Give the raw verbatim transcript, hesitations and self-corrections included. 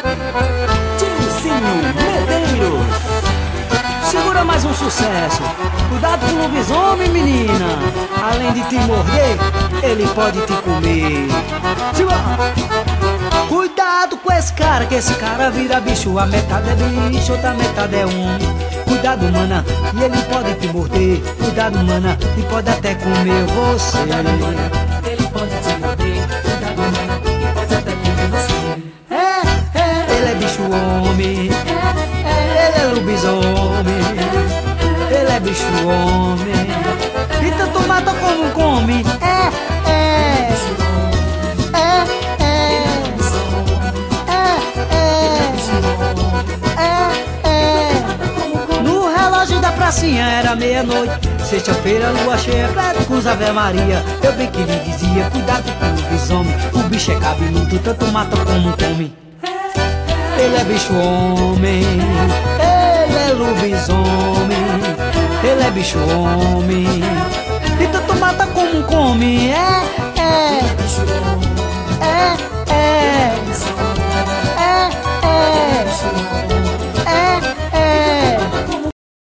Tilcinho Medeiros. Segura mais um sucesso. Cuidado com o lobisomem, menina. Além de te morder, ele pode te comer. Segura. Cuidado com esse cara, que esse cara vira bicho. A metade é bicho, outra metade é um. Cuidado, mana, e ele pode te morder. Cuidado, mana, e pode até comer você. Cuidado, mana, ele pode te morder. Cuidado, mana, e pode até comer você. É, é, ele é bicho homem. Ele é lobisomem. Ele é bicho homem. E tanto mata como come. É, é. É, é. No relógio da pracinha era meia-noite, sexta-feira, lua cheia, claro com os Ave Maria. Eu bem que lhe dizia, cuidado com o lobisomem. O bicho é cabeludo, tanto mata como come. Ele é bicho homem, ele é lobisomem. Ele é bicho homem, e tanto mata como come. É